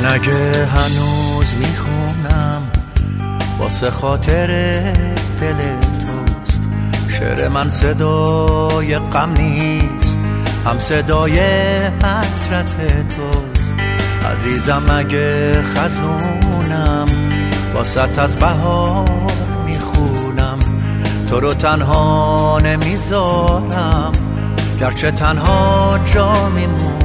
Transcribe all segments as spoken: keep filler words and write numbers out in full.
من اگه هنوز میخونم واسه خاطر دل توست، شعر من صدای غم نیست، هم صدای حسرت توست. عزیزم اگه خزونم واسه از بهار میخونم، تو رو تنها نمیذارم گرچه تنها جا میمونم.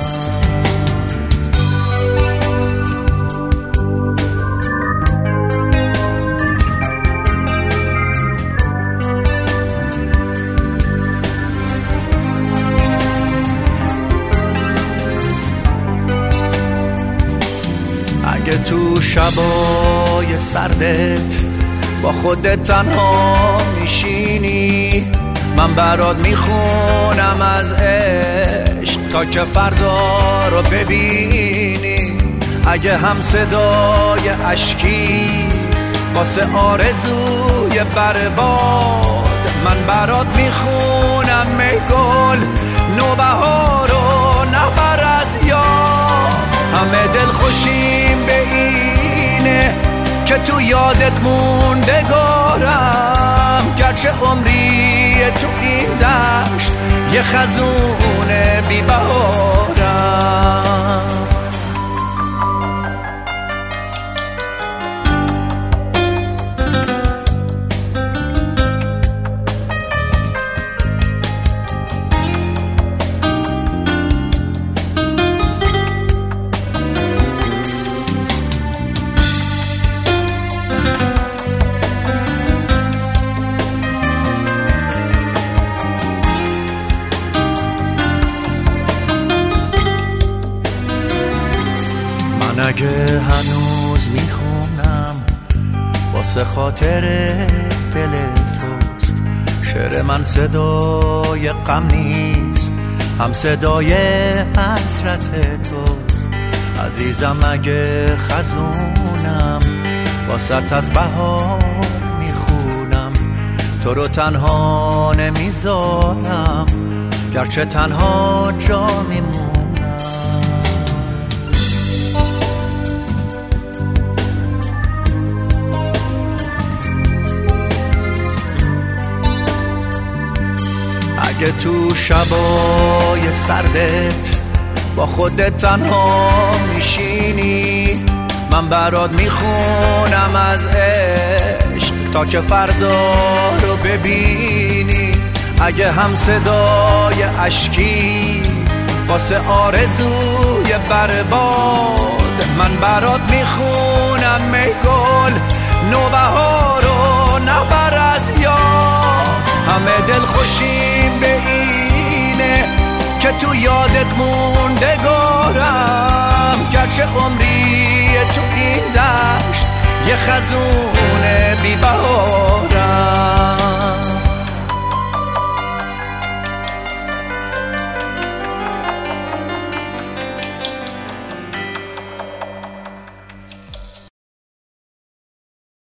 اگه تو شبای سردت با خودت تنها میشینی، من برات میخونم از عشق تا که فردا رو ببینی. اگه هم صدای اشکی واسه آرزوی برباد، من برات میخونم ای گل نوبهارو نبر از یاد. همه دل خوشیم به اینه که تو یادت موندگارم، گرچه عمری تو این دشت یه خزونه بی بهارم. اگه هنوز میخونم واسه خاطر دل توست، شعر من صدای غم نیست، هم صدای حسرت توست. عزیزم اگه خزونم واسه از بهار میخونم، تو رو تنها نمیذارم گرچه تنها جا میمونم. اگه تو شبای سردت با خودت تنها میشینی، من برات میخونم از عشق تا که فردا رو ببینی. اگه هم صدای اشکی واسه آرزوی برباد، من برات میخونم ای گل نوبهارو نبر از یاد. همه دل خوشیم به اینه که تو یادت موندگارم، گرچه عمری تو این دشت یه خزونه بی بهارم.